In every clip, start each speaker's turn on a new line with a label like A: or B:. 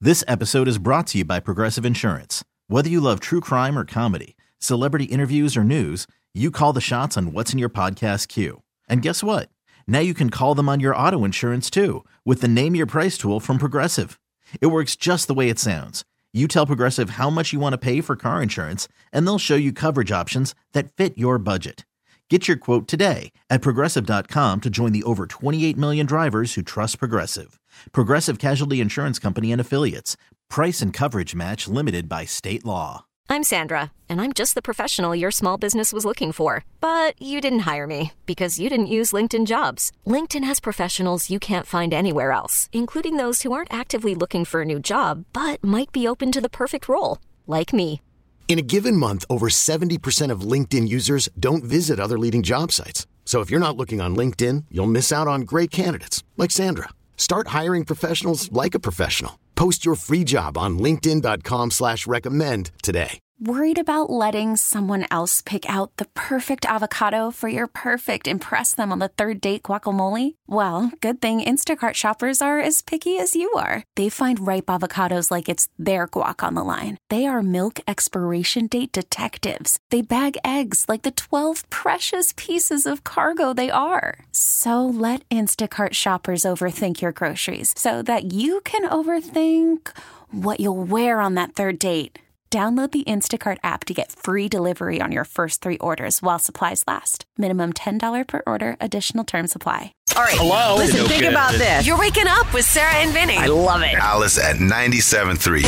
A: This episode is brought to you by Progressive Insurance. Whether you love true crime or comedy, celebrity interviews or news, you call the shots on what's in your podcast queue. And guess what? Now you can call them on your auto insurance too with the Name Your Price tool from Progressive. It works just the way it sounds. You tell Progressive how much you want to pay for car insurance, and they'll show you coverage options that fit your budget. Get your quote today at Progressive.com to join the over 28 million drivers who trust Progressive. Progressive Casualty Insurance Company and Affiliates. Price and coverage match limited by state law.
B: I'm Sandra, and I'm just the professional your small business was looking for. But you didn't hire me because you didn't use LinkedIn Jobs. LinkedIn has professionals you can't find anywhere else, including those who aren't actively looking for a new job, but might be open to the perfect role, like me.
C: In a given month, over 70% of LinkedIn users don't visit other leading job sites. So if you're not looking on LinkedIn, you'll miss out on great candidates like Sandra. Start hiring professionals like a professional. Post your free job on linkedin.com/recommend today.
D: Worried about letting someone else pick out the perfect avocado for your perfect impress them on the third date guacamole? Well, good thing Instacart shoppers are as picky as you are. They find ripe avocados like it's their guac on the line. They are milk expiration date detectives. They bag eggs like the 12 precious pieces of cargo they are. So let Instacart shoppers overthink your groceries so that you can overthink what you'll wear on that third date. Download the Instacart app to get free delivery on your first 3 orders while supplies last. Minimum $10 per order. Additional terms apply.
E: All right.
F: Hello?
E: Listen,
F: No
E: think
F: good.
E: about this. You're waking up with Sarah and Vinny. I love it.
G: Alice at 97.3.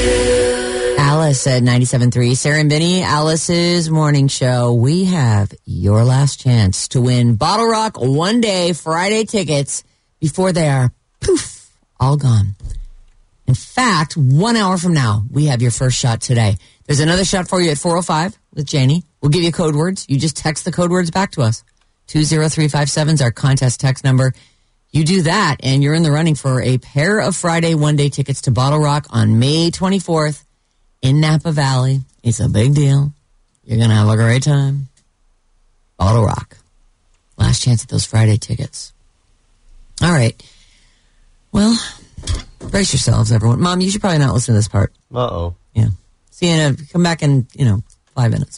F: Alice at 97.3. Sarah and Vinny, Alice's morning show. We have your last chance to win Bottle Rock One Day Friday tickets before they are, poof, all gone. In fact, 1 hour from now, we have your first shot today. There's another shot for you at 4:05 with Janie. We'll give you code words. You just text the code words back to us. 20357 is our contest text number. You do that, and you're in the running for a pair of Friday one-day tickets to Bottle Rock on May 24th in Napa Valley. It's a big deal. You're going to have a great time. Bottle Rock. Last chance at those Friday tickets. All right. Well, brace yourselves, everyone. Mom, you should probably not listen to this part.
H: Uh-oh.
F: Yeah. See you come back in, 5 minutes.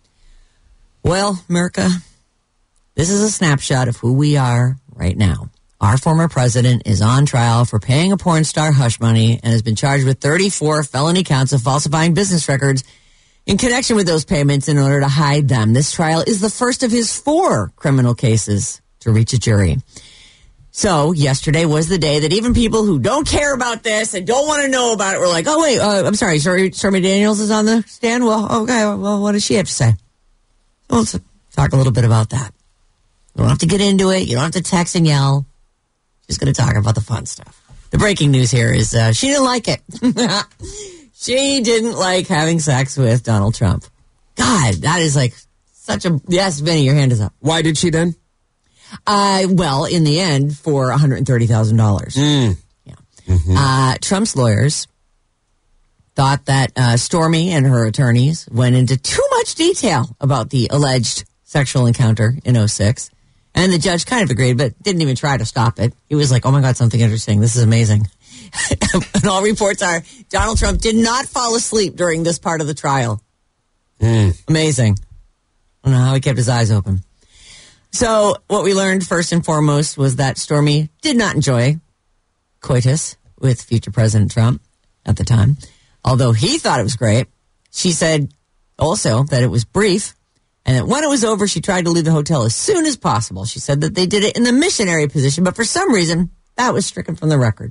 F: Well, America, this is a snapshot of who we are right now. Our former president is on trial for paying a porn star hush money and has been charged with 34 felony counts of falsifying business records in connection with those payments in order to hide them. This trial is the first of his 4 criminal cases to reach a jury. So yesterday was the day that even people who don't care about this and don't want to know about it were like, oh, wait, I'm sorry, Stormy Daniels is on the stand? Well, okay, well, what does she have to say? So let's talk a little bit about that. You don't have to get into it. You don't have to text and yell. Just going to talk about the fun stuff. The breaking news here is she didn't like it. She didn't like having sex with Donald Trump. God, that is like such a... Yes, Vinny, your hand is up.
H: Why did she then?
F: Well, in the end, for $130,000. Yeah. Mm-hmm. Trump's lawyers thought that Stormy and her attorneys went into too much detail about the alleged sexual encounter in 2006. And the judge kind of agreed, but didn't even try to stop it. He was like, oh my God, something interesting. This is amazing. And all reports are Donald Trump did not fall asleep during this part of the trial. Amazing. I don't know how he kept his eyes open. So what we learned first and foremost was that Stormy did not enjoy coitus with future President Trump at the time. Although he thought it was great. She said also that it was brief and that when it was over, she tried to leave the hotel as soon as possible. She said that they did it in the missionary position, but for some reason, that was stricken from the record.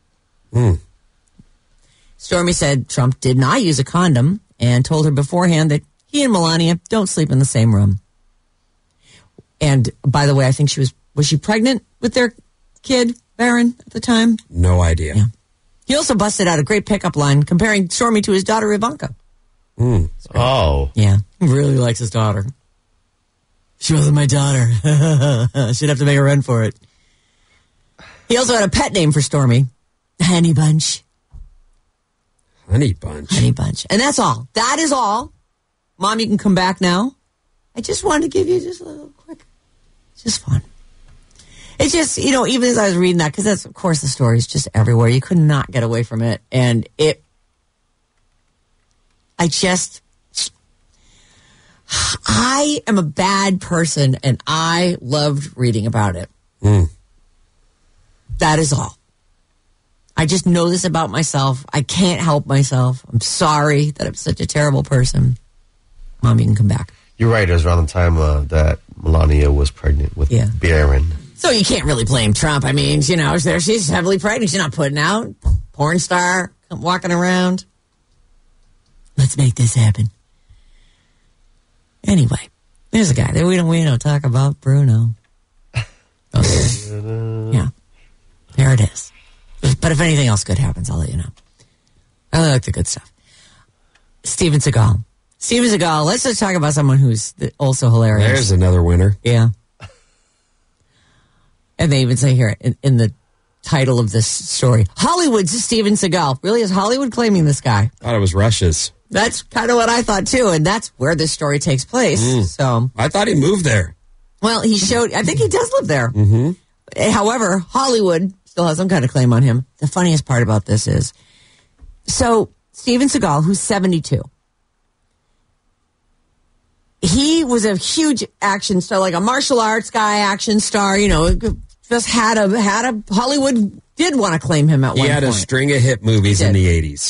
F: Stormy said Trump did not use a condom and told her beforehand that he and Melania don't sleep in the same room. And by the way, I think was she pregnant with their kid, Barron, at the time?
H: No idea.
F: Yeah. He also busted out a great pickup line comparing Stormy to his daughter, Ivanka.
H: Oh.
F: Yeah. He really likes his daughter. She wasn't my daughter. She'd have to make a run for it. He also had a pet name for Stormy. Honey Bunch.
H: Honey Bunch.
F: Honey Bunch. And that's all. That is all. Mom, you can come back now. I just wanted to give you just a little quick, just fun. It's just, even as I was reading that, because that's, of course, the story is just everywhere. You could not get away from it. And I am a bad person, and I loved reading about it. That is all. I just know this about myself. I can't help myself. I'm sorry that I'm such a terrible person. Mom, you can come back.
I: You're right. It was around the time that Melania was pregnant with Barron.
F: So you can't really blame Trump. I mean, she's heavily pregnant. She's not putting out. Porn star walking around. Let's make this happen. Anyway, there's a guy that we don't talk about, Bruno. Yeah, there it is. But if anything else good happens, I'll let you know. I only like the good stuff. Steven Seagal. Steven Seagal, let's just talk about someone who's also hilarious.
H: There's another winner.
F: Yeah. And they even say here in the title of this story, Hollywood's Steven Seagal. Really, is Hollywood claiming this guy?
H: I thought it was Russia's.
F: That's kind of what I thought, too. And that's where this story takes place. So
H: I thought he moved there.
F: Well, I think he does live there.
H: Mm-hmm.
F: However, Hollywood still has some kind of claim on him. The funniest part about this is, so Steven Seagal, who's 72, he was a huge action star, like a martial arts guy, action star, just had a Hollywood did want to claim him at one point.
H: He had a string of hit movies in the 80s.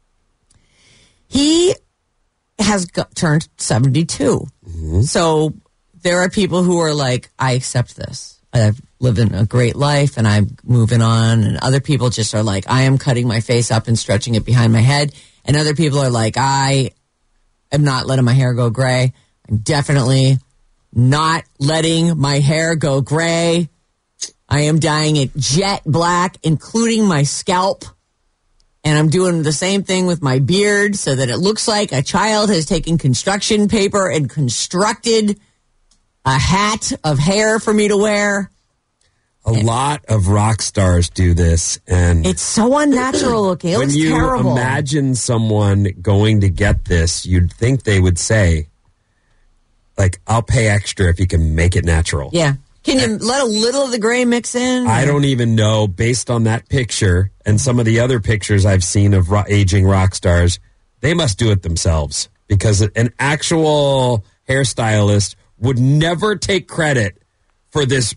F: He has turned 72. Mm-hmm. So there are people who are like, I accept this. I've lived a great life and I'm moving on. And other people just are like, I am cutting my face up and stretching it behind my head. And other people are like, I am not letting my hair go gray. I'm definitely not letting my hair go gray. I am dyeing it jet black, including my scalp. And I'm doing the same thing with my beard so that it looks like a child has taken construction paper and constructed a hat of hair for me to wear.
H: A lot of rock stars do this. And
F: it's so unnatural looking. It looks terrible.
H: When you imagine someone going to get this, you'd think they would say, like, I'll pay extra if you can make it natural.
F: Yeah. Can you let a little of the gray mix in?
H: I don't even know. Based on that picture and some of the other pictures I've seen of aging rock stars, they must do it themselves because an actual hairstylist would never take credit for this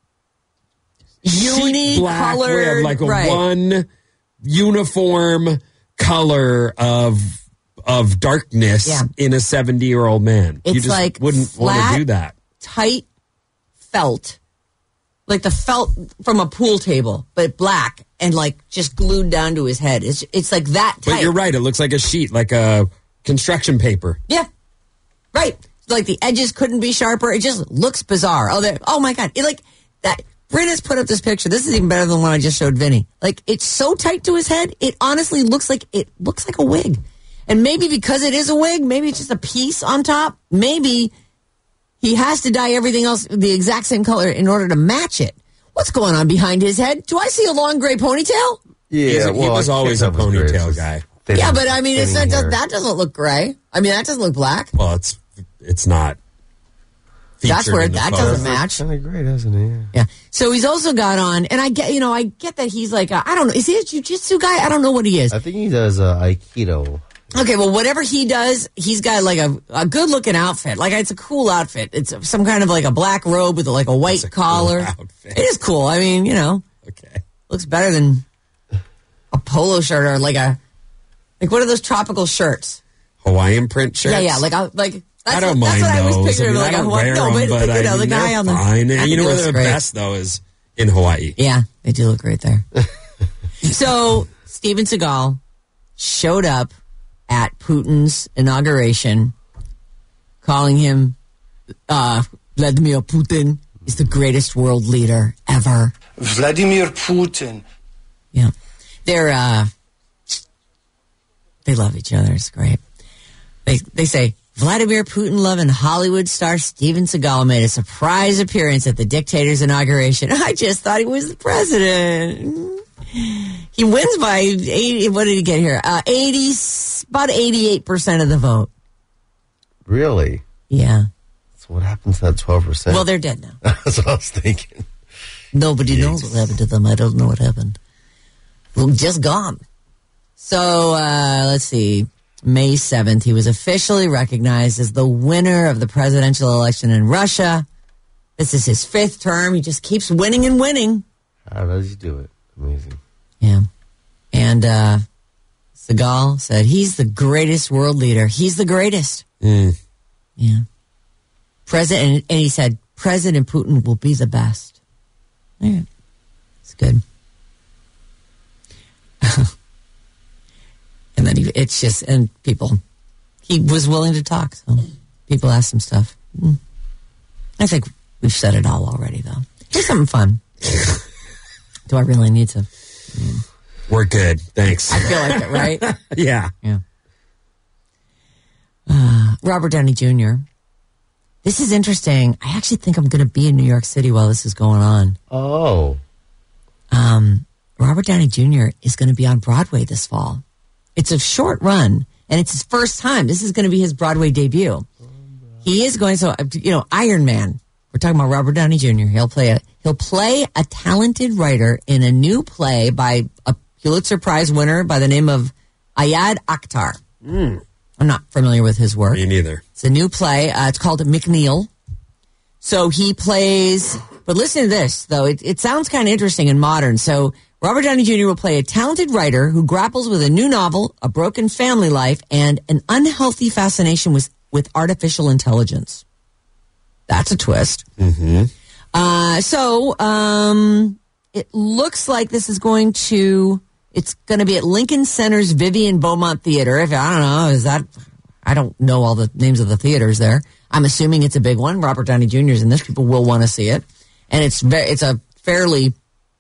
F: unique
H: black
F: color,
H: way of like a one uniform color of darkness in a 70-year-old man.
F: It's
H: you just
F: like
H: wouldn't want to do that.
F: Tight felt, like the felt from a pool table, but black and like just glued down to his head. It's like that tight.
H: But you're right. It looks like a sheet, like a construction paper.
F: Yeah, right. Like the edges couldn't be sharper. It just looks bizarre. Oh my God. It like that. Brenna's put up this picture. This is even better than the one I just showed Vinny. Like it's so tight to his head. It honestly looks like a wig. And maybe because it is a wig, maybe it's just a piece on top. Maybe he has to dye everything else the exact same color in order to match it. What's going on behind his head? Do I see a long gray ponytail?
I: Yeah,
H: he was always a ponytail guy.
F: Yeah, but I mean, that doesn't look gray. I mean, that doesn't look black.
H: Well, it's not.
F: That's where that doesn't match.
I: Kind of gray, doesn't it?
F: Yeah. So he's also got on, and I get that he's like, I don't know, is he a jiu-jitsu guy? I don't know what he is.
I: I think he does Aikido.
F: Okay, well, whatever he does, he's got like a good-looking outfit. Like, it's a cool outfit. It's some kind of like a black robe with like a white collar.
H: Cool outfit.
F: It is cool. I mean,
H: okay,
F: looks better than a polo shirt or like what are those tropical shirts?
H: Hawaiian print shirts.
F: Yeah, like.
H: I don't mind those.
F: I was picturing.
H: I don't wear them, but
F: the guy on the
H: fine. And you know where they're best though is in Hawaii.
F: Yeah, they do look great there. So Steven Seagal showed up at Putin's inauguration, calling him Vladimir Putin is the greatest world leader ever.
J: Vladimir Putin.
F: Yeah, they love each other. It's great. They say Vladimir Putin-loving Hollywood star Steven Seagal made a surprise appearance at the dictator's inauguration. I just thought he was the president. He wins by 80. What did he get here? About 88% of the vote.
I: Really?
F: Yeah.
I: So what happens to that 12%?
F: Well, they're dead now.
I: That's what I was thinking.
F: Nobody knows what happened to them. I don't know what happened. Well, just gone. So, let's see. May 7th, he was officially recognized as the winner of the presidential election in Russia. This is his 5th term. He just keeps winning and winning.
I: How does he do it? Amazing.
F: Yeah. And Segal said, he's the greatest world leader. He's the greatest. Yeah. And he said, President Putin will be the best. Yeah. It's good. And then he was willing to talk, so people asked him stuff. I think we've said it all already, though. Here's something fun. Do I really need to?
H: We're good, thanks.
F: I feel like it, right?
H: Yeah.
F: Robert Downey Jr. This is interesting. I actually think I'm going to be in New York City while this is going on.
I: Oh.
F: Robert Downey Jr. is going to be on Broadway this fall. It's a short run, and it's his first time. This is going to be his Broadway debut. He is going, Iron Man. We're talking about Robert Downey Jr. He'll play a talented writer in a new play by a Pulitzer Prize winner by the name of Ayad Akhtar. I'm not familiar with his work.
H: Me neither.
F: It's a new play. It's called McNeil. So he plays, but listen to this, though. It sounds kind of interesting and modern. So Robert Downey Jr. will play a talented writer who grapples with a new novel, a broken family life, and an unhealthy fascination with artificial intelligence. That's a twist.
H: Mm-hmm.
F: It looks like this is it's going to be at Lincoln Center's Vivian Beaumont Theater. I don't know all the names of the theaters there. I'm assuming it's a big one. Robert Downey Jr. is in this. People will want to see it. And it's a fairly,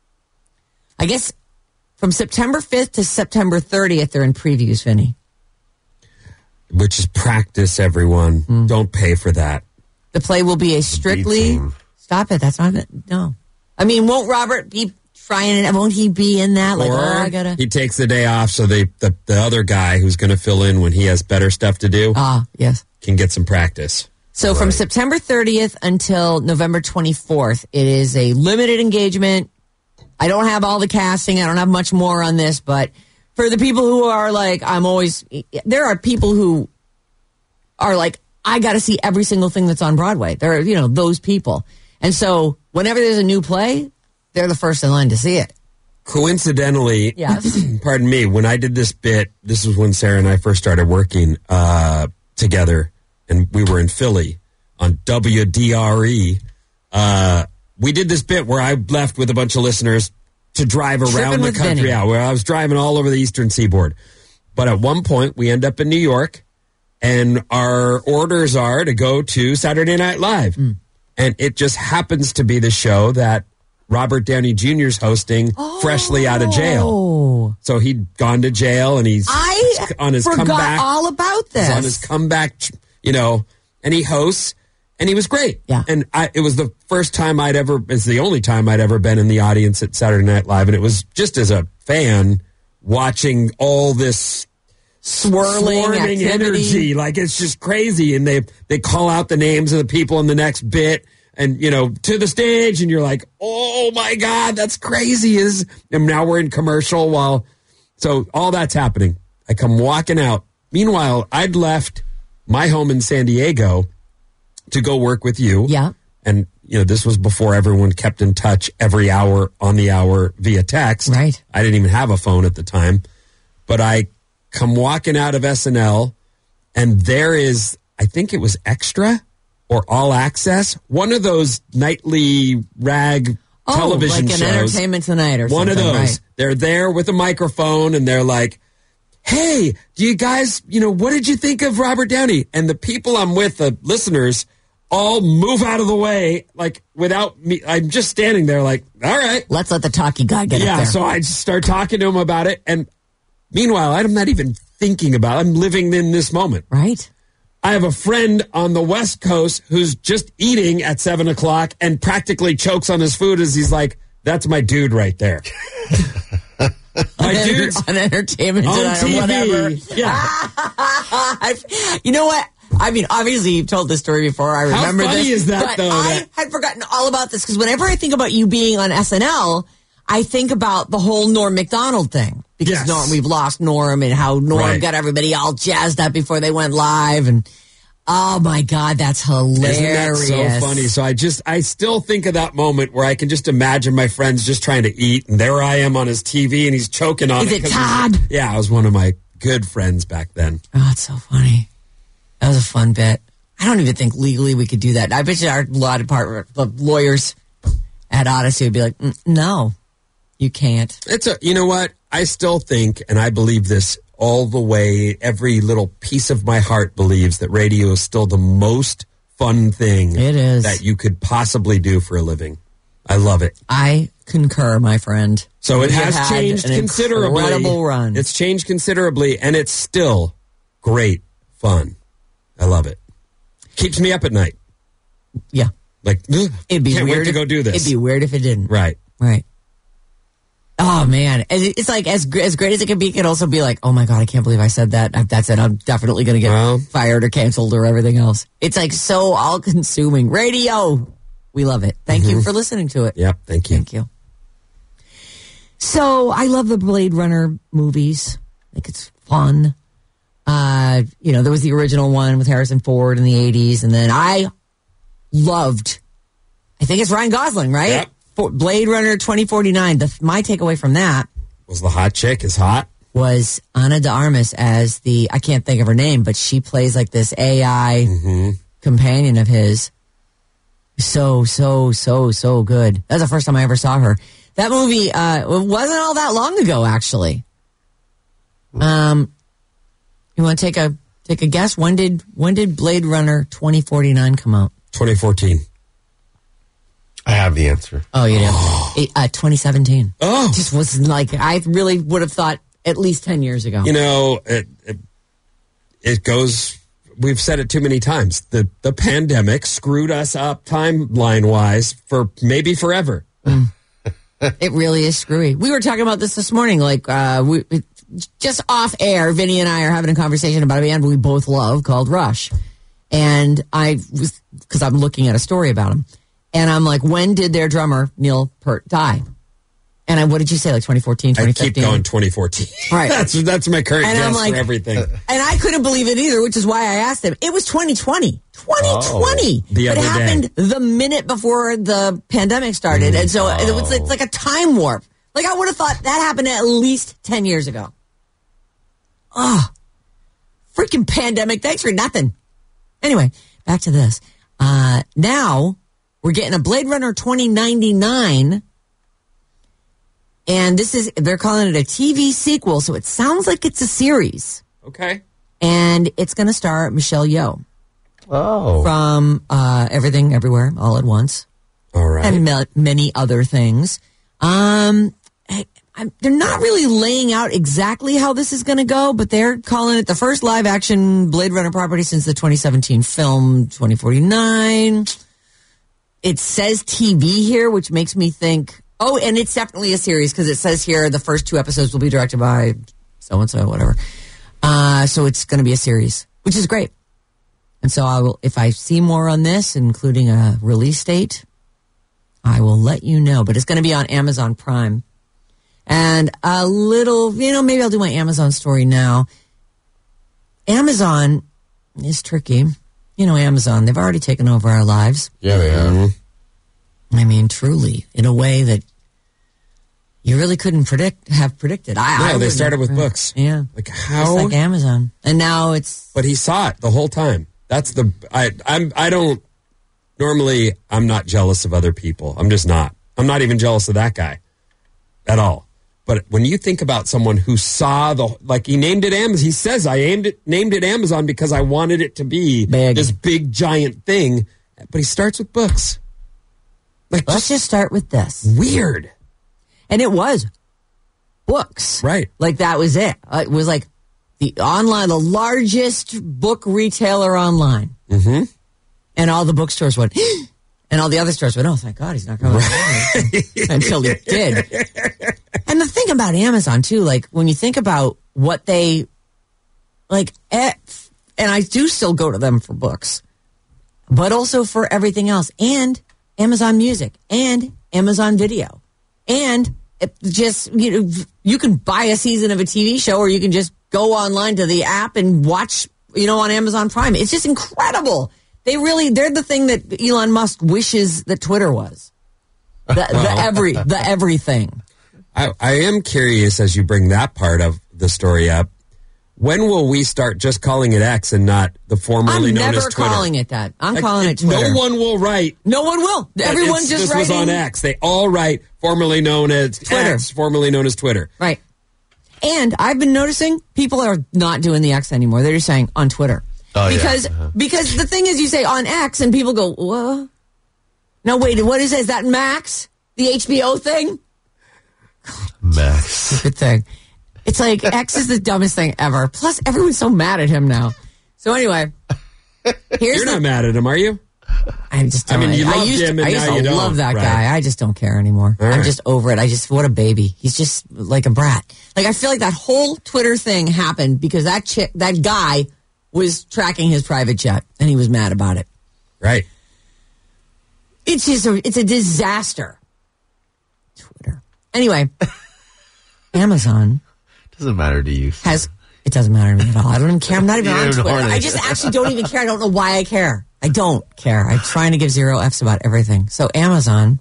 F: I guess, from September 5th to September 30th, they're in previews, Vinny.
H: Which is practice, everyone. Don't pay for that.
F: The play will be a strictly... Stop it. That's not it. No. I mean, won't Robert be trying it? Won't he be in that?
H: He takes the day off so the other guy who's going to fill in when he has better stuff to do
F: yes,
H: can get some practice.
F: So from September 30th until November 24th, it is a limited engagement. I don't have all the casting. I don't have much more on this, but for the people who are like, there are people who are like, I got to see every single thing that's on Broadway. There are, those people. And so whenever there's a new play, they're the first in line to see it.
H: Coincidentally,
F: yes.
H: Pardon me, when I did this bit, this was when Sarah and I first started working together, and we were in Philly on WDRE. We did this bit where I left with a bunch of listeners to drive around the country where I was driving all over the Eastern Seaboard. But at one point, we end up in New York, and our orders are to go to Saturday Night Live. And it just happens to be the show that Robert Downey Jr.'s hosting freshly out of jail. So he'd gone to jail, and he's on his comeback. I forgot
F: all about this.
H: He's on his comeback, and he hosts, and he was great.
F: Yeah.
H: And it was the first time it's the only time I'd ever been in the audience at Saturday Night Live, and it was just as a fan watching all this
F: swirling
H: energy. Like, it's just crazy. And they call out the names of the people in the next bit and, to the stage. And you're like, oh, my God, that's crazy. And now we're in commercial so all that's happening. I come walking out. Meanwhile, I'd left my home in San Diego to go work with you.
F: Yeah.
H: And, this was before everyone kept in touch every hour on the hour via text.
F: Right.
H: I didn't even have a phone at the time. But I come walking out of SNL, and there is, I think it was Extra or All Access, one of those nightly rag television shows.
F: Like an Entertainment Tonight or
H: one
F: something.
H: One of those.
F: Right.
H: They're there with a microphone, and they're like, hey, do you guys, what did you think of Robert Downey? And the people I'm with, the listeners, all move out of the way, like, without me. I'm just standing there like, all right.
F: Let's let the talkie guy get up there.
H: Yeah, so I just start talking to him about it, and meanwhile, I'm not even thinking about it. I'm living in this moment.
F: Right.
H: I have a friend on the West Coast who's just eating at 7 o'clock and practically chokes on his food as he's like, that's my dude right there. My dude's
F: on Entertainment
H: on
F: Tonight
H: TV.
F: or whatever.
H: Yeah.
F: You know what? I mean, obviously you've told this story before. I remember this.
H: How funny is that, though?
F: I had forgotten all about this because whenever I think about you being on SNL, I think about the whole Norm Macdonald thing. Because we've lost Norm and how Norm got everybody all jazzed up before they went live. And oh my God, that's hilarious.
H: Isn't that so funny? So I still think of that moment where I can just imagine my friends just trying to eat. And there I am on his TV and he's choking on it.
F: Is it Todd?
H: Yeah, I was one of my good friends back then.
F: Oh, it's so funny. That was a fun bit. I don't even think legally we could do that. I bet you our law department, the lawyers at Odyssey would be like, no, you can't.
H: You know what? I still think, and I believe this all the way, every little piece of my heart believes that radio is still the most fun thing
F: it is
H: that you could possibly do for a living. I love it.
F: I concur, my friend.
H: So it has changed considerably.
F: Incredible run.
H: It's changed considerably, and it's still great fun. I love it. Keeps me up at night.
F: Yeah.
H: Like,
F: it'd be
H: can't
F: weird
H: wait to go do this.
F: It'd be weird if it didn't.
H: Right.
F: Oh, man. It's like as great as it can be, it can also be like, oh, my God, I can't believe I said that. That's it. I'm definitely going to get fired or canceled or everything else. It's like so all-consuming. Radio. We love it. Thank you for listening to it.
H: Yep. Thank you.
F: Thank you. So I love the Blade Runner movies. I think it's fun. There was the original one with Harrison Ford in the 80s. And then I loved, I think it's Ryan Gosling, right?
H: Yep.
F: Blade Runner 2049. My takeaway from that
H: was the hot chick is hot.
F: Was Ana de Armas as I can't think of her name, but she plays like this AI companion of his. So good. That's the first time I ever saw her. That movie wasn't all that long ago, actually. You want to take a guess? When did Blade Runner 2049 come out?
H: 2014.
I: I have the answer.
F: Oh, you do? 2017.
H: Oh.
F: Just was like, I really would have thought at least 10 years ago.
H: It goes, we've said it too many times. The pandemic screwed us up timeline-wise for maybe forever.
F: It really is screwy. We were talking about this morning, like, just off air, Vinny and I are having a conversation about a band we both love called Rush. And because I'm looking at a story about them. And I'm like, when did their drummer, Neil Peart, die? And what did you say, like 2014, 2015?
H: I keep going 2014.
F: Right.
H: That's my current guess for everything.
F: And I couldn't believe it either, which is why I asked him. It was 2020. 2020. But it happened the minute before the pandemic started. And so it's like a time warp. Like I would have thought that happened at least 10 years ago. Oh, freaking pandemic. Thanks for nothing. Anyway, back to this. Now we're getting a Blade Runner 2099. And they're calling it a TV sequel. So it sounds like it's a series.
H: Okay.
F: And it's going to star Michelle Yeoh.
I: Oh.
F: From Everything, Everywhere, All at Once.
H: All right.
F: And many other things. They're not really laying out exactly how this is going to go, but they're calling it the first live-action Blade Runner property since the 2017 film 2049. It says TV here, which makes me think, oh, and it's definitely a series because it says here the first 2 episodes will be directed by so-and-so, whatever. So it's going to be a series, which is great. And so I will, if I see more on this, including a release date, I will let you know. But it's going to be on Amazon Prime. And a little, maybe I'll do my Amazon story now. Amazon is tricky. Amazon, they've already taken over our lives.
I: Yeah, they have.
F: I mean, truly, in a way that you really couldn't have predicted.
H: They started with books.
F: Yeah.
H: Like how?
F: Just like Amazon. And now it's...
H: But he saw it the whole time. That's I'm not jealous of other people. I'm just not. I'm not even jealous of that guy at all. But when you think about someone who saw he named it Amazon. He says, named it Amazon because I wanted it to be this big giant thing. But he starts with books.
F: Let's just start with this.
H: Weird.
F: And it was books.
H: Right.
F: Like that was it. It was like the largest book retailer online.
H: Mm-hmm.
F: And all the bookstores went, and all the other stores went, oh, thank God he's not coming. Right. Until he did. And the thing about Amazon, too, like when you think about what they, And I do still go to them for books, but also for everything else. And Amazon Music and Amazon Video. And just, you can buy a season of a TV show, or you can just go online to the app and watch, on Amazon Prime. It's just incredible. They're the thing that Elon Musk wishes that Twitter was. The everything.
H: I am curious, as you bring that part of the story up, when will we start just calling it X and not the formerly known as Twitter?
F: I'm never calling it that. I'm calling it Twitter.
H: No one will write.
F: No one will. Everyone's just writing.
H: This was on X. They all write formerly known as
F: Twitter.
H: X, formerly known as Twitter.
F: Right. And I've been noticing people are not doing the X anymore. They're just saying on Twitter.
I: Oh,
F: Because the thing is, you say on X and people go, what? No, wait, what is it? Is that Max? The HBO thing?
I: Max.
F: Stupid thing. It's like X is the dumbest thing ever. Plus, everyone's so mad at him now. So anyway,
H: You're not mad at him, are you?
F: I just don't.
H: You loved him, and
F: I used
H: now
F: to
H: you don't.
F: love that
H: Right.
F: guy. I just don't care anymore.
H: All
F: I'm
H: right.
F: just over it. What a baby. He's just like a brat. Like, I feel like that whole Twitter thing happened because that guy was tracking his private jet, and he was mad about it.
H: Right.
F: It's a disaster. Twitter. Anyway, Amazon
I: Doesn't matter to you.
F: It doesn't matter to me at all. I don't even care. I'm not even on
I: You're
F: Twitter.
I: horny.
F: I just actually don't even care. I don't know why I care. I don't care. I'm trying to give zero F's about everything. So Amazon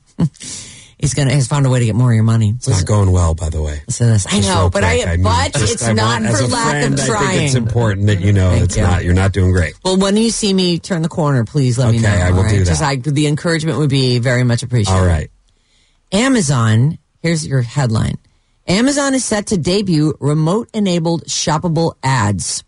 F: has found a way to get more of your money.
H: It's not going well, by the way.
F: Listen to this. I know, but it's not for lack of trying.
H: I think it's important that you know you're not doing great.
F: Well, when you see me turn the corner, please let me know.
H: Okay, I will do that.
F: Just the encouragement would be very much appreciated.
H: All right.
F: Amazon, here's your headline. Amazon is set to debut remote-enabled shoppable ads.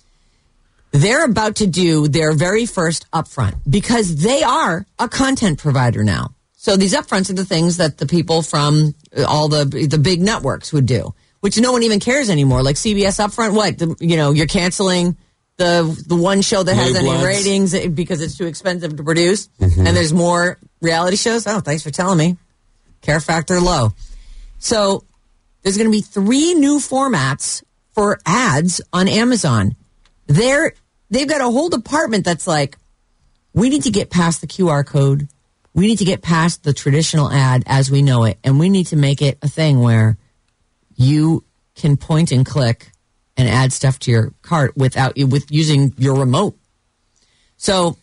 F: They're about to do their very first upfront because they are a content provider now. So these upfronts are the things that the people from all the big networks would do, which no one even cares anymore. Like CBS upfront, you're canceling the one show that has any ratings because it's too expensive to produce, and there's more reality shows. Oh, thanks for telling me. Care factor low. So there's going to be 3 new formats for ads on Amazon. They've got a whole department that's like, we need to get past the QR code. We need to get past the traditional ad as we know it, and we need to make it a thing where you can point and click and add stuff to your cart with using your remote. So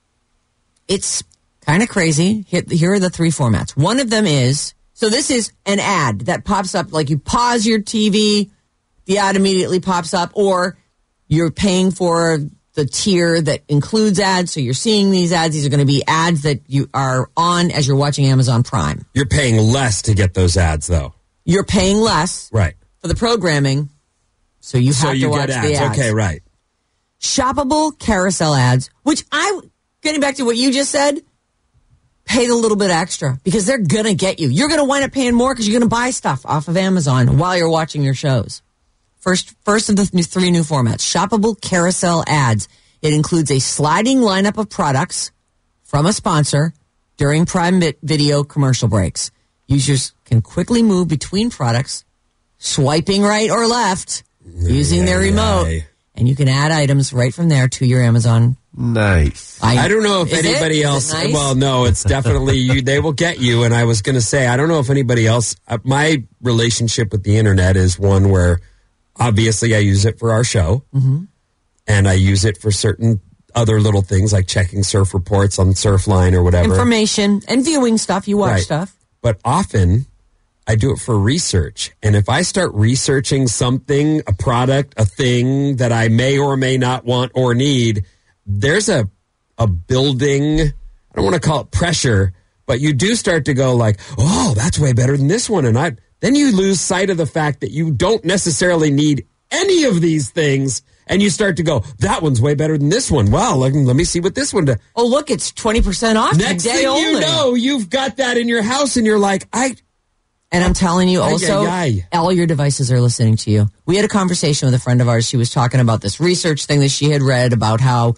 F: it's kind of crazy. Here are the 3 formats. One of them is, so this is an ad that pops up, like you pause your TV, the ad immediately pops up, or you're paying for the tier that includes ads, so you're seeing these ads. These are going to be ads that you are on as you're watching Amazon Prime.
H: You're paying less to get those ads, though.
F: You're paying less
H: right
F: for the programming, so you have to watch the ads.
H: Okay, right.
F: Shoppable carousel ads, which getting back to what you just said, pay the little bit extra because they're going to get you. You're going to wind up paying more because you're going to buy stuff off of Amazon while you're watching your shows. First of the 3 new formats, shoppable carousel ads. It includes a sliding lineup of products from a sponsor during Prime Video commercial breaks. Users can quickly move between products, swiping right or left, using their remote, and you can add items right from there to your Amazon.
I: Nice.
H: I don't know if anybody else.
F: Nice?
H: Well, no, it's definitely you. They will get you. And I was going to say, I don't know if anybody else. My relationship with the internet is one where obviously I use it for our show, and I use it for certain other little things like checking surf reports on Surfline or whatever.
F: Information and viewing stuff. You watch stuff.
H: But often I do it for research. And if I start researching something, a product, a thing that I may or may not want or need, there's a building, I don't want to call it pressure, but you do start to go like, oh, that's way better than this one. And then you lose sight of the fact that you don't necessarily need any of these things. And you start to go, that one's way better than this one. Well, let me see what this one does.
F: Oh, look, it's 20% off
H: Next
F: today
H: thing
F: only.
H: you know, you've got that in your house and you're like,
F: And I'm telling you also, all your devices are listening to you. We had a conversation with a friend of ours. She was talking about this research thing that she had read about how,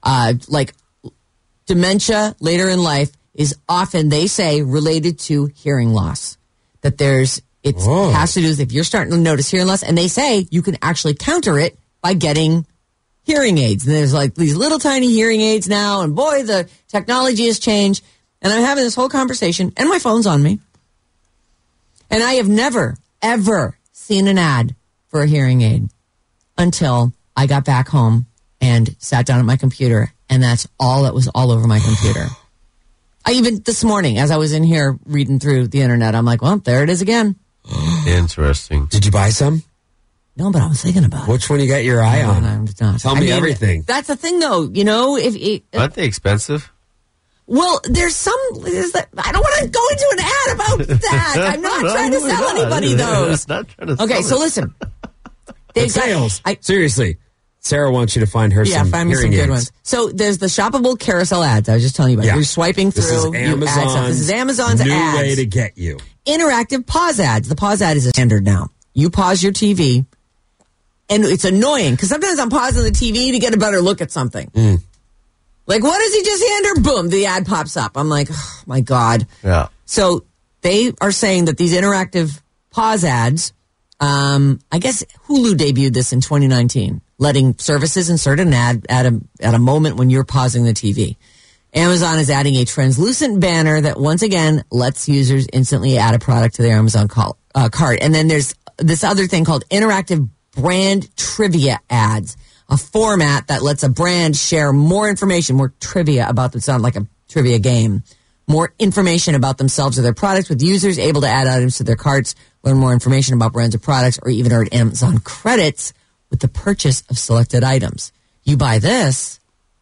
F: dementia later in life is often, they say, related to hearing loss. That has to do with if you're starting to notice hearing loss. And they say you can actually counter it by getting hearing aids. And there's like these little tiny hearing aids now. And boy, the technology has changed. And I'm having this whole conversation and my phone's on me. And I have never, ever seen an ad for a hearing aid until I got back home and sat down at my computer. And that's all that was all over my computer. Even this morning, as I was in here reading through the internet, I'm like, well, there it is again.
I: Interesting.
H: Did you buy some?
F: No, but I was thinking about it.
H: Which one you got your eye on?
F: I'm not.
H: Tell me everything.
F: That's the thing, though. You know,
I: Aren't they expensive?
F: Well, I don't want to go into an ad about that. I'm not trying to sell anybody those. Okay, so listen.
H: Sales. Seriously. Sarah wants you to find her some
F: find me some good ones. So there's the shoppable carousel ads. I was just telling you about. Yeah. You're swiping through. This is Amazon's
H: new
F: ads.
H: way to get you.
F: Interactive pause ads. The pause ad is a standard now. You pause your TV, and it's annoying because sometimes I'm pausing the TV to get a better look at something. Like, what does he just hand her? Boom, the ad pops up. I'm like, oh, my God.
I: Yeah.
F: So they are saying that these interactive pause ads, I guess Hulu debuted this in 2019, letting services insert an ad at a moment when you're pausing the TV. Amazon is adding a translucent banner that once again lets users instantly add a product to their Amazon cart. And then there's this other thing called interactive brand trivia ads, a format that lets a brand share more information, more trivia about them, sound like a trivia game, more information about themselves or their products, with users able to add items to their carts, learn more information about brands or products, or even earn Amazon credits with the purchase of selected items. You buy this,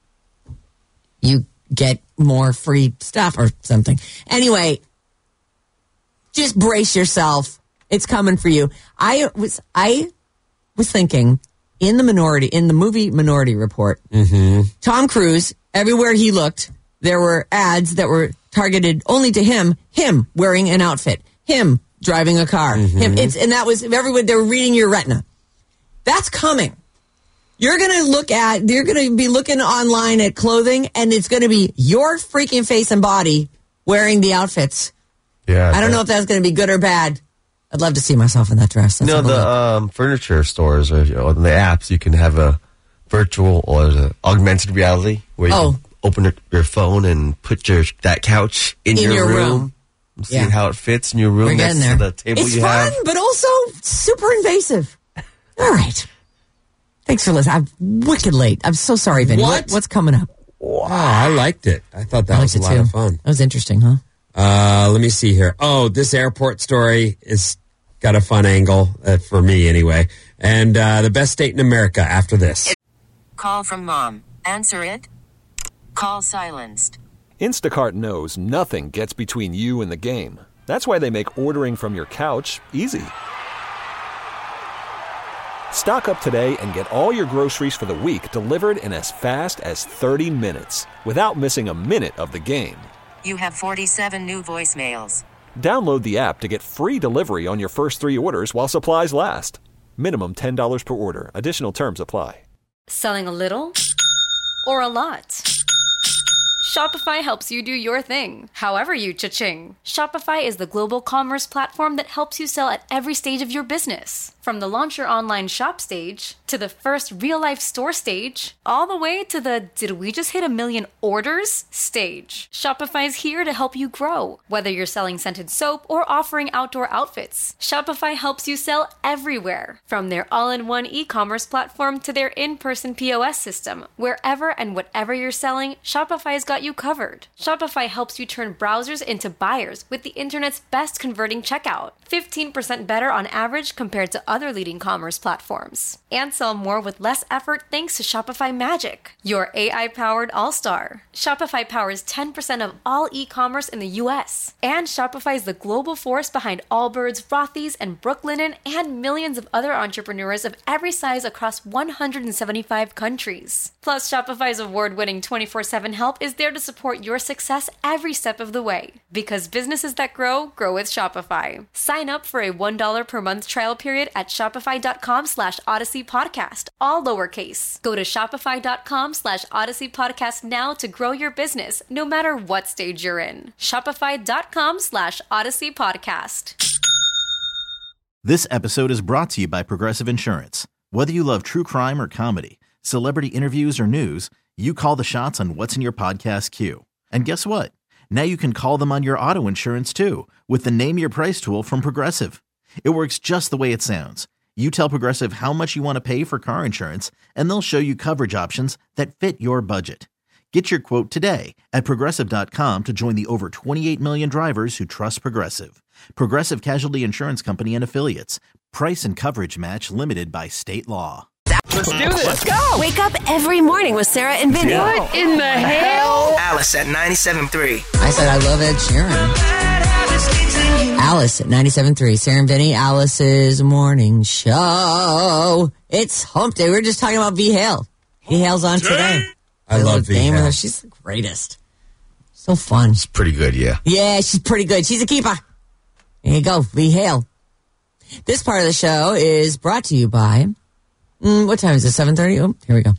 F: you get more free stuff or something. Anyway, just brace yourself. It's coming for you. I was thinking in the movie Minority Report, Tom Cruise, everywhere he looked, there were ads that were targeted only to him wearing an outfit, him driving a car, and that was everyone. They were reading your retina. That's coming. You're going to be looking online at clothing, and it's going to be your freaking face and body wearing the outfits.
I: Yeah.
F: I don't know if that's going to be good or bad. I'd love to see myself in that dress.
I: The furniture stores or the apps, you can have a virtual or the augmented reality where you can open your phone and put that couch in your room. See how it fits in your room next to the table you have. It's
F: fun, but also super invasive. All right. Thanks for listening. I'm wicked late. I'm so sorry, Vinny. What's coming up?
H: Wow, I liked it. I thought that was a lot of fun.
F: That was interesting, huh?
H: Let me see here. Oh, this airport story is got a fun angle for me anyway. And the best state in America after this.
E: Call from mom. Answer it. Call silenced.
K: Instacart knows nothing gets between you and the game. That's why they make ordering from your couch easy. Stock up today and get all your groceries for the week delivered in as fast as 30 minutes without missing a minute of the game.
E: You have 47 new voicemails.
K: Download the app to get free delivery on your first 3 orders while supplies last. Minimum $10 per order. Additional terms apply.
L: Selling a little or a lot? Shopify helps you do your thing, however you cha-ching. Shopify is the global commerce platform that helps you sell at every stage of your business. From the launch your online shop stage, to the first real-life store stage, all the way to the did we just hit 1 million orders stage. Shopify is here to help you grow. Whether you're selling scented soap or offering outdoor outfits, Shopify helps you sell everywhere. From their all-in-one e-commerce platform to their in-person POS system, wherever and whatever you're selling, Shopify's got you covered. Shopify helps you turn browsers into buyers with the internet's best converting checkout. 15% better on average compared to other leading commerce platforms. And sell more with less effort thanks to Shopify Magic, your AI-powered all-star. Shopify powers 10% of all e-commerce in the U.S. And Shopify is the global force behind Allbirds, Rothy's, and Brooklinen, and millions of other entrepreneurs of every size across 175 countries. Plus, Shopify's award-winning 24/7 help is there to support your success every step of the way. Because businesses that grow, grow with Shopify. Sign up for a $1 per month trial period at shopify.com/Odyssey Podcast, all lowercase. Go to shopify.com/Odyssey Podcast now to grow your business, no matter what stage you're in. Shopify.com/Odyssey Podcast.
A: This episode is brought to you by Progressive Insurance. Whether you love true crime or comedy, celebrity interviews, or news, you call the shots on what's in your podcast queue. And guess what? Now you can call them on your auto insurance too with the Name Your Price tool from Progressive. It works just the way it sounds. You tell Progressive how much you want to pay for car insurance, and they'll show you coverage options that fit your budget. Get your quote today at Progressive.com to join the over 28 million drivers who trust Progressive. Progressive Casualty Insurance Company and Affiliates. Price and coverage match limited by state law.
M: Let's do this. Let's go.
N: Wake up every morning with Sarah and Vinny.
M: What in the hell? Alice at 97.3.
F: I said I love Ed Sheeran. Alice at 97.3. Sarah and Vinny, Alice's morning show. It's hump day. We were just talking about V. Hale. V. Hale's on today.
H: I love V. Hale.
F: She's the greatest. So fun.
I: She's pretty good, yeah.
F: Yeah, she's pretty good. She's a keeper. There you go, V. Hale. This part of the show is brought to you by... what time is it? 7:30? Oh, here we go.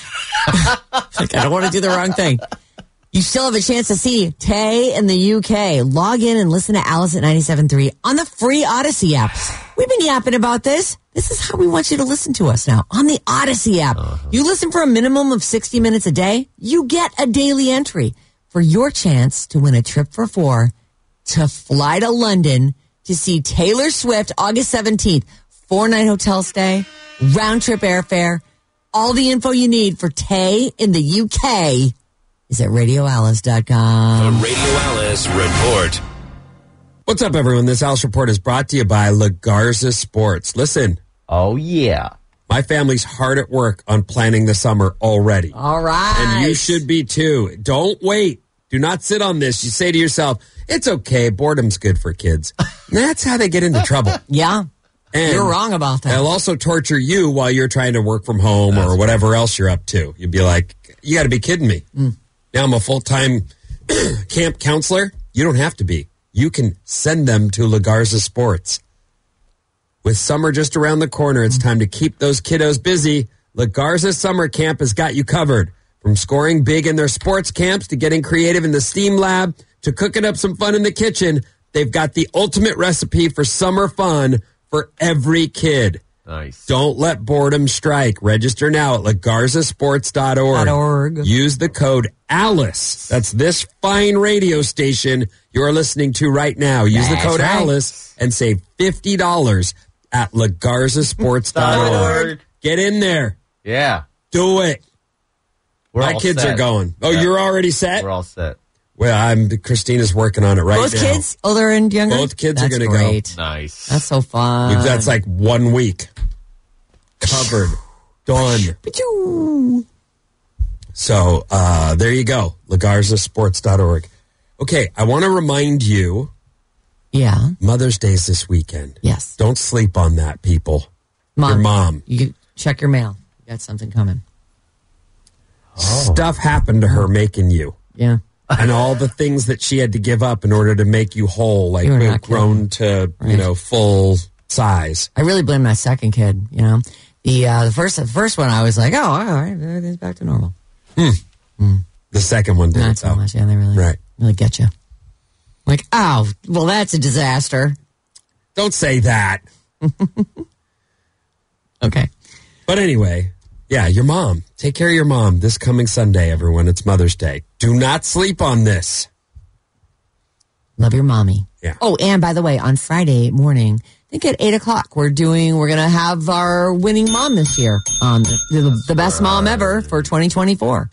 F: Like, I don't want to do the wrong thing. You still have a chance to see Tay in the UK. Log in and listen to Alice at 97.3 on the free Odyssey app. We've been yapping about this. This is how we want you to listen to us now, on the Odyssey app. You listen for a minimum of 60 minutes a day, you get a daily entry for your chance to win a trip for 4 to fly to London to see Taylor Swift August 17th. 4-night hotel stay, round-trip airfare. All the info you need for Tay in the UK is at RadioAlice.com.
G: The Radio Alice Report.
H: What's up, everyone? This Alice Report is brought to you by La Garza Sports. Listen.
I: Oh, yeah.
H: My family's hard at work on planning the summer already.
F: All right.
H: And you should be, too. Don't wait. Do not sit on this. You say to yourself, it's okay. Boredom's good for kids. That's how they get into trouble.
F: Yeah.
H: And
F: you're wrong about that.
H: They'll also torture you while you're trying to work from home or whatever else you're up to. You'd be like, you got to be kidding me. Now I'm a full-time camp counselor. You don't have to be. You can send them to La Garza Sports. With summer just around the corner, it's time to keep those kiddos busy. La Garza Summer Camp has got you covered. From scoring big in their sports camps to getting creative in the STEAM lab to cooking up some fun in the kitchen, they've got the ultimate recipe for summer fun for every kid.
I: Nice.
H: Don't let boredom strike. Register now at lagarzasports.org. Use the code ALICE. That's this fine radio station you're listening to right now. Use the code ALICE and save $50 at lagarzasports.org. Get in there.
I: Yeah.
H: Do it. My kids are going. Oh, yeah. You're already set?
I: We're all set.
H: Well, Christina's working on it right now.
F: Both kids? Older and younger?
H: Both kids are going to
F: go.
I: Nice.
F: That's so fun.
H: That's like 1 week. Covered. Done. So, there you go. lagarzasports.org. Okay, I want to remind you.
F: Yeah.
H: Mother's Day's this weekend.
F: Yes.
H: Don't sleep on that, people.
F: Mom.
H: Your mom.
F: You check your mail. You got something coming.
H: Stuff happened to her making you.
F: Yeah.
H: And all the things that she had to give up in order to make you whole, like grown to, full size.
F: I really blame my second kid, The first one, I was like, oh, all right, everything's back to normal.
H: The second one did.
F: Not so much, yeah, they really get you. Like, oh, well, that's a disaster.
H: Don't say that.
F: Okay.
H: But anyway, yeah, your mom. Take care of your mom this coming Sunday, everyone. It's Mother's Day. Do not sleep on this.
F: Love your mommy.
H: Yeah.
F: Oh, and by the way, on Friday morning, I think at 8 o'clock, we're going to have our winning mom this year. The best mom ever for 2024.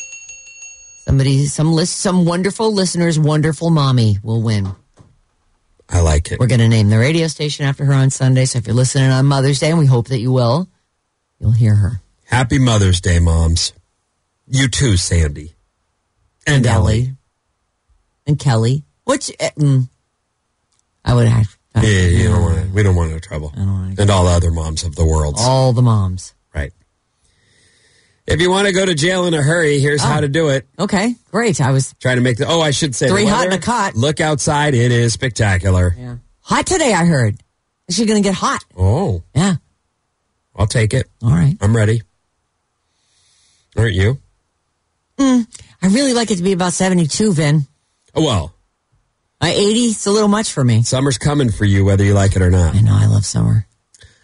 F: Some wonderful listener's wonderful mommy will win.
H: I like it.
F: We're going to name the radio station after her on Sunday. So if you're listening on Mother's Day, and we hope that you will, you'll hear her.
H: Happy Mother's Day, moms. You too, Sandy. And Ellie.
F: And Kelly. Which, I would have.
H: We don't want no trouble. And all the other moms of the world.
F: All the moms.
H: Right. If you want to go to jail in a hurry, here's how to do it.
F: Okay, great. I was
H: trying to make I should say
F: 3 hot in a cot.
H: Look outside. It is spectacular.
F: Yeah. Hot today, I heard. Is she going to get hot?
H: Oh.
F: Yeah.
H: I'll take it.
F: All right.
H: I'm ready. Aren't you?
F: I really like it to be about 72, Vin.
H: Oh, well.
F: 80 is a little much for me.
H: Summer's coming for you, whether you like it or not.
F: I know. I love summer.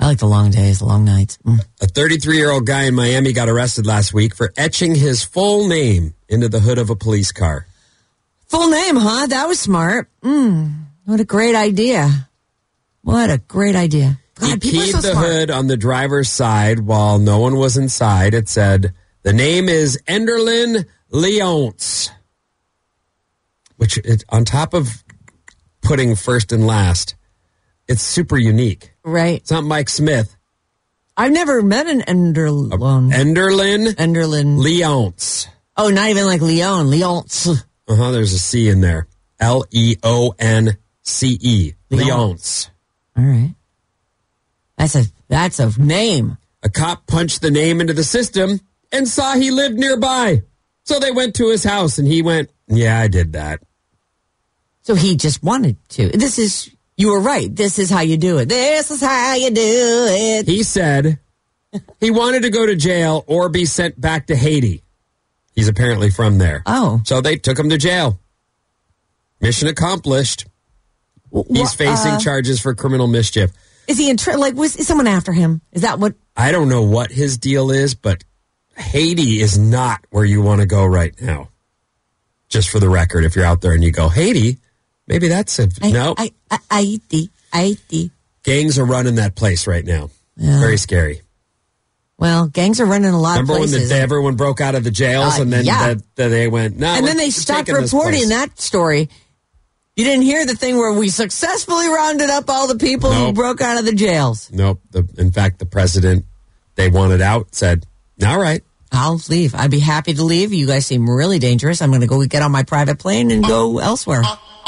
F: I like the long days, the long nights.
H: A 33-year-old guy in Miami got arrested last week for etching his full name into the hood of a police car.
F: Full name, huh? That was smart. What a great idea. What a great idea. God,
H: he
F: people are
H: keyed
F: so
H: the
F: smart.
H: hood on the driver's side while no one was inside. It said, the name is Enderlin Leonce, which is on top of putting first and last, it's super unique.
F: Right.
H: It's not Mike Smith.
F: I've never met an Enderlin.
H: Enderlin Leonce.
F: Oh, not even like Leon. Leonce.
H: There's a C in there. Leonce. Leonce.
F: All right. That's a name.
H: A cop punched the name into the system and saw he lived nearby. So they went to his house and he went, yeah, I did that.
F: So he just wanted to. You were right. This is how you do it. This is how you do it.
H: He said he wanted to go to jail or be sent back to Haiti. He's apparently from there.
F: Oh.
H: So they took him to jail. Mission accomplished. He's facing charges for criminal mischief.
F: Is he is someone after him? Is that what?
H: I don't know what his deal is, but Haiti is not where you want to go right now. Just for the record, if you're out there and you go, Haiti, maybe that's no.
F: Haiti.
H: Gangs are running that place right now.
F: Yeah.
H: Very scary.
F: Well, gangs are running a lot of places.
H: Remember when everyone broke out of the jails and then they went, no.
F: And then they stopped reporting that story. You didn't hear the thing where we successfully rounded up all the people who broke out of the jails.
H: Nope. In fact, the president, they wanted out, said, all right.
F: I'll leave. I'd be happy to leave. You guys seem really dangerous. I'm going to go get on my private plane and go elsewhere.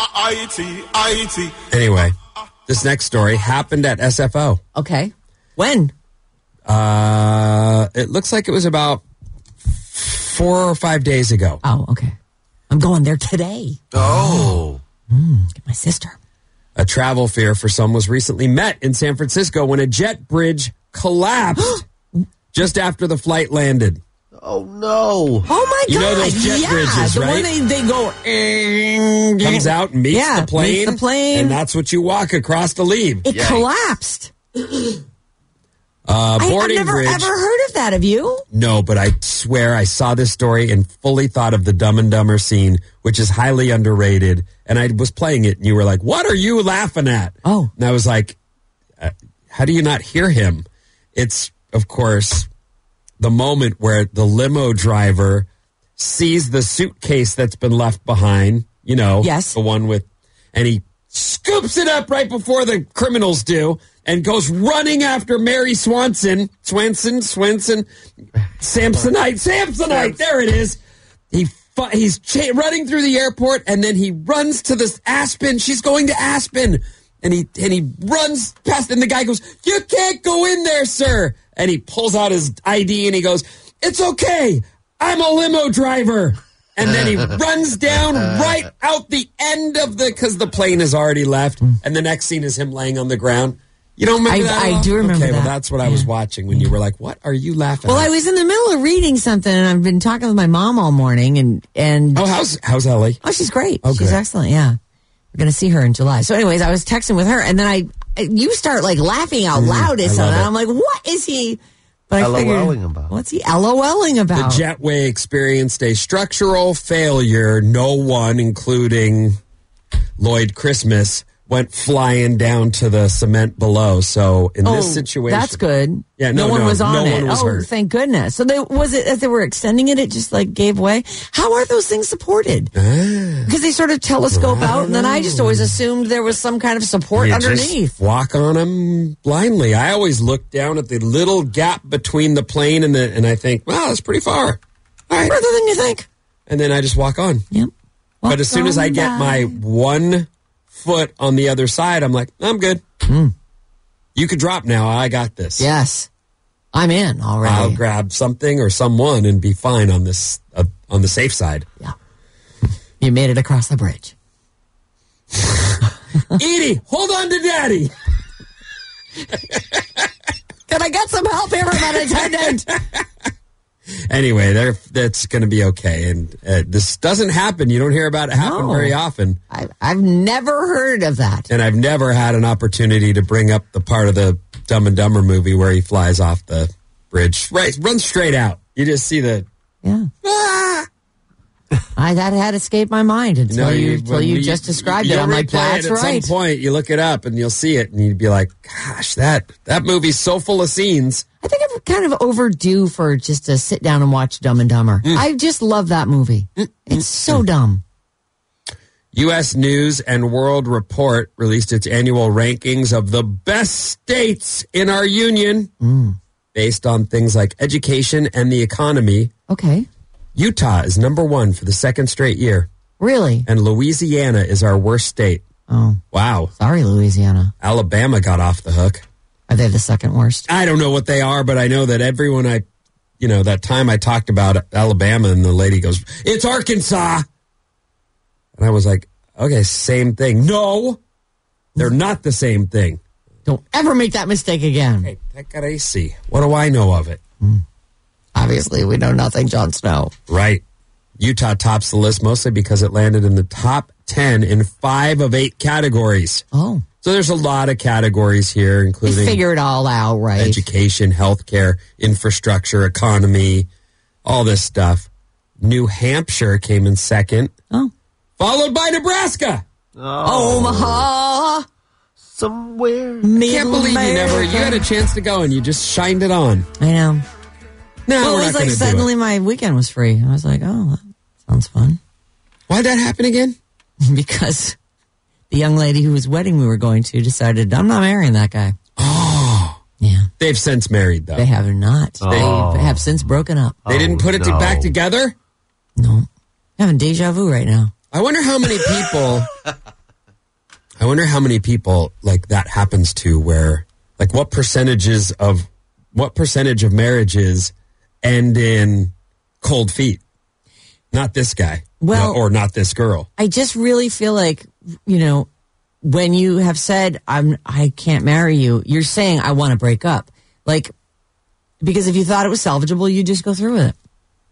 H: Anyway, this next story happened at SFO.
F: Okay. When?
H: It looks like it was about 4 or 5 days ago.
F: Oh, okay. I'm going there today.
I: Oh.
F: Get my sister.
H: A travel fear for some was recently met in San Francisco when a jet bridge collapsed just after the flight landed.
I: Oh, no.
F: Oh, my God.
H: You know those jet bridges, right?
F: The one they go...
H: Comes out and meets the plane.
F: Meets the plane.
H: And that's what you walk across to leave.
F: It collapsed.
H: Boarding
F: I've never
H: bridge.
F: ever heard of that. Have you?
H: No, but I swear I saw this story and fully thought of the Dumb and Dumber scene, which is highly underrated. And I was playing it, and you were like, what are you laughing at?
F: Oh.
H: And I was like, how do you not hear him? It's, of course, the moment where the limo driver sees the suitcase that's been left behind,
F: yes,
H: the one with, and he scoops it up right before the criminals do and goes running after Mary Samsonite, there it is. He's running through the airport, and then he runs to this Aspen. She's going to Aspen, and he runs past, and the guy goes, "You can't go in there, sir." And he pulls out his ID, and he goes, "It's okay. I'm a limo driver." And then he runs down right out the end of because the plane has already left, and the next scene is him laying on the ground. You don't remember that?
F: I do remember that.
H: Okay, well, that's what I was watching when you were like, what are you laughing at?
F: Well, I was in the middle of reading something, and I've been talking with my mom all morning. And
H: oh, how's Ellie?
F: Oh, she's great.
H: Oh,
F: she's excellent, yeah. We're going to see her in July. So anyways, I was texting with her, and then you start laughing out loud at something. I'm like, what is he? But
I: LOLing about.
F: What's he LOLing about?
H: The jetway experienced a structural failure. No one, including Lloyd Christmas, went flying down to the cement below. So in this situation,
F: that's good.
H: Yeah,
F: no one was on it.
H: One was hurt.
F: Thank goodness. So as they were extending it, it just gave way. How are those things supported? Because they sort of telescope out, and then I just always assumed there was some kind of support underneath.
H: Just walk on them blindly. I always look down at the little gap between the plane and I think, wow, that's pretty far. All right,
F: further than you think.
H: And then I just walk on.
F: Yep.
H: But as soon as I get my 1 foot on the other side, I'm like, I'm good. You could drop now. I got this.
F: Yes. I'm in already.
H: I'll grab something or someone and be fine on this on the safe side.
F: Yeah. You made it across the bridge.
H: Edie, hold on to Daddy.
F: Can I get some help here from an attendant?
H: Anyway, that's going to be okay. And this doesn't happen. You don't hear about it happen very often.
F: I've never heard of that.
H: And I've never had an opportunity to bring up the part of the Dumb and Dumber movie where he flies off the bridge. Right, runs straight out. You just see the...
F: Yeah. That had escaped my mind until you just described it. I'm like, that's right.
H: At some point, you look it up and you'll see it, and you'd be like, gosh, that movie's so full of scenes.
F: I think I'm kind of overdue for just to sit down and watch Dumb and Dumber. I just love that movie. It's so dumb.
H: U.S. News and World Report released its annual rankings of the best states in our union based on things like education and the economy.
F: Okay.
H: Utah is number 1 for the second straight year.
F: Really?
H: And Louisiana is our worst state.
F: Oh.
H: Wow.
F: Sorry, Louisiana.
H: Alabama got off the hook.
F: Are they the second worst?
H: I don't know what they are, but I know that everyone that time I talked about Alabama and the lady goes, it's Arkansas. And I was like, okay, same thing. No, they're not the same thing.
F: Don't ever make that mistake again.
H: Hey, take it easy. What do I know of it?
F: Obviously, we know nothing, Jon Snow.
H: Right. Utah tops the list mostly because it landed in the top 10 in 5 of 8 categories.
F: Oh.
H: So there's a lot of categories here, including...
F: They figure it all out, right?
H: Education, healthcare, infrastructure, economy, all this stuff. New Hampshire came in second.
F: Oh.
H: Followed by Nebraska.
F: Oh. Omaha.
I: Somewhere.
H: I can't believe you had a chance to go and you just shined it on.
F: I know.
H: No,
F: well,
H: we're
F: it
H: not
F: was
H: going
F: like
H: to do
F: suddenly
H: it.
F: my weekend was free. I was like, oh, that sounds fun.
H: Why'd that happen again?
F: Because the young lady whose wedding we were going to decided, I'm not marrying that guy.
H: Oh.
F: Yeah.
H: They've since married, though.
F: They have not.
I: Oh.
F: They have since broken up.
H: They didn't put it back together?
F: No. I'm having deja vu right now.
H: I wonder how many people like that happens to, where like what percentage of marriages end in cold feet? Not this guy.
F: Well,
H: or not this girl.
F: I just really feel like, when you have said I can't marry you, you're saying I want to break up. Like, because if you thought it was salvageable, you just go through with it.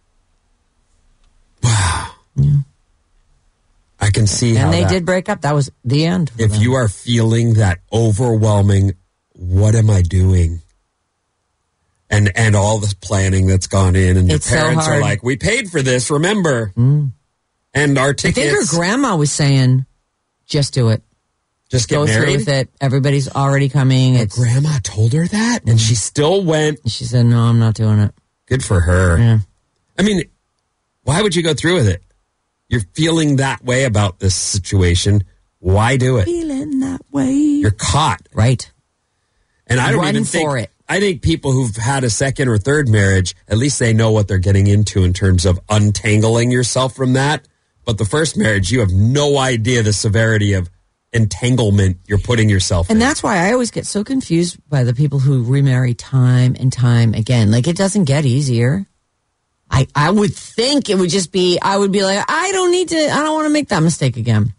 H: Wow.
F: Yeah.
H: I can see how
F: and they did break up. That was the end.
H: If you are feeling that overwhelming, what am I doing? And all this planning that's gone in, and your parents are like, we paid for this, remember? And our tickets.
F: I think her grandma was saying, just do it.
H: Just get
F: go
H: married?
F: through with it. Everybody's already coming.
H: Her grandma told her that, and she still went.
F: She said, no, I'm not doing it.
H: Good for her.
F: Yeah.
H: I mean, why would you go through with it? You're feeling that way about this situation. Why do it?
F: Feeling that way.
H: You're caught.
F: Right.
H: And I don't even think...
F: for it.
H: I think people who've had a second or third marriage, at least they know what they're getting into in terms of untangling yourself from that. But the first marriage, you have no idea the severity of entanglement you're putting yourself in.
F: And that's why I always get so confused by the people who remarry time and time again. Like, it doesn't get easier. I would think it would just be, I would be like, I don't want to make that mistake again.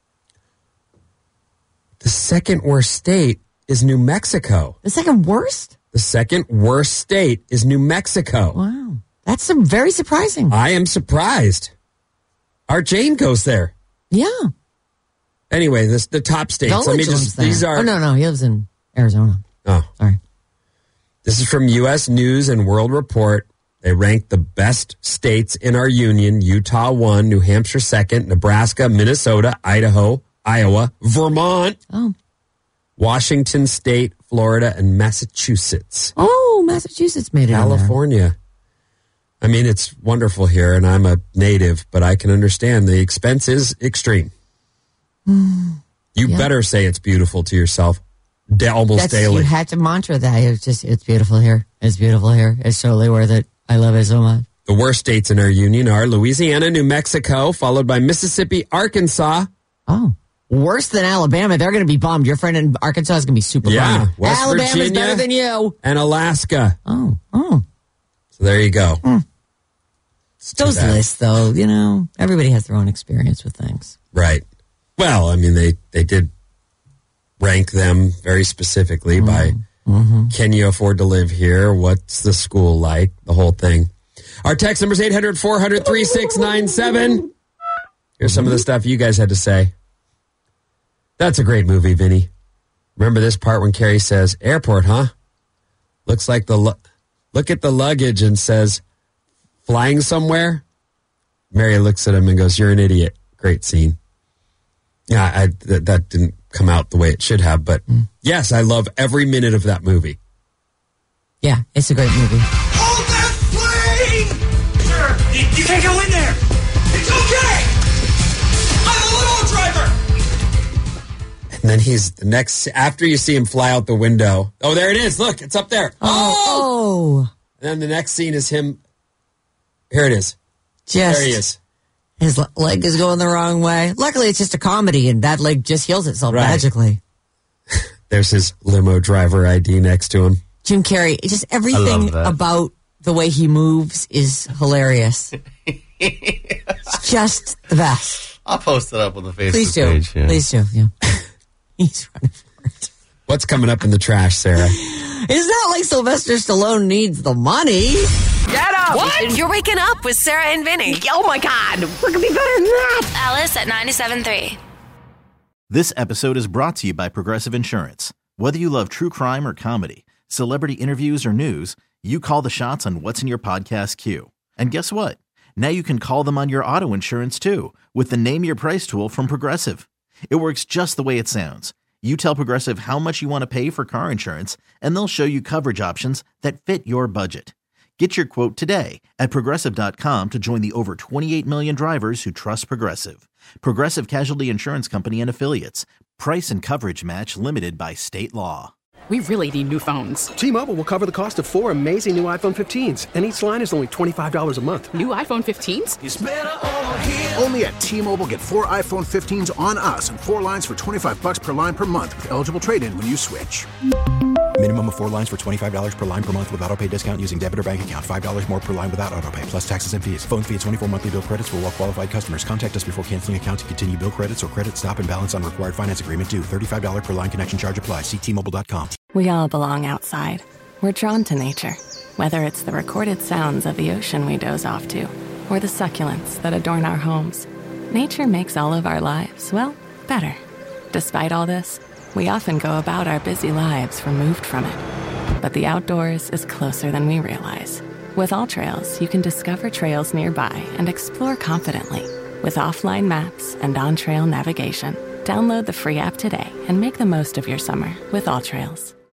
H: The second worst state is New Mexico.
F: The second worst?
H: The second worst state is New Mexico.
F: Wow. That's very surprising.
H: I am surprised. Our Jane goes there.
F: Yeah.
H: Anyway, the top states. These are.
F: Oh, no, he lives in Arizona.
H: Oh.
F: Sorry.
H: This is from U.S. News and World Report. They ranked the best states in our union. Utah 1, New Hampshire 2nd, Nebraska, Minnesota, Idaho, Iowa, Vermont, Washington State, Florida, and Massachusetts.
F: Oh, Massachusetts made it.
H: California. I mean, it's wonderful here, and I'm a native, but I can understand the expense is extreme. You better say it's beautiful to yourself almost daily.
F: You had to mantra that. It's beautiful here. It's beautiful here. It's totally worth it. I love it so much.
H: The worst states in our union are Louisiana, New Mexico, followed by Mississippi, Arkansas.
F: Oh, worse than Alabama. They're going to be bummed. Your friend in Arkansas is going to be super bummed.
H: West
F: Alabama's
H: Virginia
F: better than you.
H: and Alaska.
F: Oh.
H: So there you go.
F: Those lists, though, everybody has their own experience with things.
H: Right. Well, I mean, they did rank them very specifically by can you afford to live here? What's the school like? The whole thing. Our text number is 800-400-3697. Here's some of the stuff you guys had to say. That's a great movie, Vinny. Remember this part when Carrie says, airport, huh? Looks like look at the luggage and says, flying somewhere? Mary looks at him and goes, you're an idiot. Great scene. Yeah, that didn't come out the way it should have, but yes, I love every minute of that movie.
F: Yeah, it's a great movie.
O: Hold that plane! Sir, you can't go in there! It's okay! I'm a limo driver!
H: And then he's the next, after you see him fly out the window. Oh, there it is. Look, it's up there.
F: Oh.
H: And then the next scene is him. Here it is. There he is.
F: His leg is going the wrong way. Luckily, it's just a comedy, and that leg just heals itself magically.
H: There's his limo driver ID next to him.
F: Jim Carrey, just everything about the way he moves is hilarious. It's just the best.
I: I'll post it up on the Facebook
F: page.
I: Yeah.
F: Please do. Yeah. He's running for it.
H: What's coming up in the trash, Sarah?
F: It's not like Sylvester Stallone needs the money.
N: Get up!
P: What?
N: You're waking up with Sarah and Vinny.
P: Oh my God. What could be better than that?
L: Alice at 97.3.
A: This episode is brought to you by Progressive Insurance. Whether you love true crime or comedy, celebrity interviews or news, you call the shots on what's in your podcast queue. And guess what? Now you can call them on your auto insurance too with the Name Your Price tool from Progressive. It works just the way it sounds. You tell Progressive how much you want to pay for car insurance, and they'll show you coverage options that fit your budget. Get your quote today at Progressive.com to join the over 28 million drivers who trust Progressive. Progressive Casualty Insurance Company and Affiliates. Price and coverage match limited by state law.
Q: We really need new phones.
R: T-Mobile will cover the cost of 4 amazing new iPhone 15s, and each line is only $25 a month.
Q: New iPhone 15s?
R: It's better over here.
S: Only at T-Mobile, get 4 iPhone 15s on us and 4 lines for $25 per line per month with eligible trade-in when you switch.
T: Minimum of 4 lines for $25 per line per month with autopay discount using debit or bank account. $5 more per line without autopay, plus taxes and fees. Phone fee at 24 monthly bill credits for well-qualified customers. Contact us before canceling account to continue bill credits or credit stop and balance on required finance agreement due. $35 per line connection charge applies. See T-Mobile.com.
U: We all belong outside. We're drawn to nature. Whether it's the recorded sounds of the ocean we doze off to, or the succulents that adorn our homes, nature makes all of our lives, well, better. Despite all this, we often go about our busy lives removed from it. But the outdoors is closer than we realize. With AllTrails, you can discover trails nearby and explore confidently. With offline maps and on-trail navigation, download the free app today and make the most of your summer with AllTrails.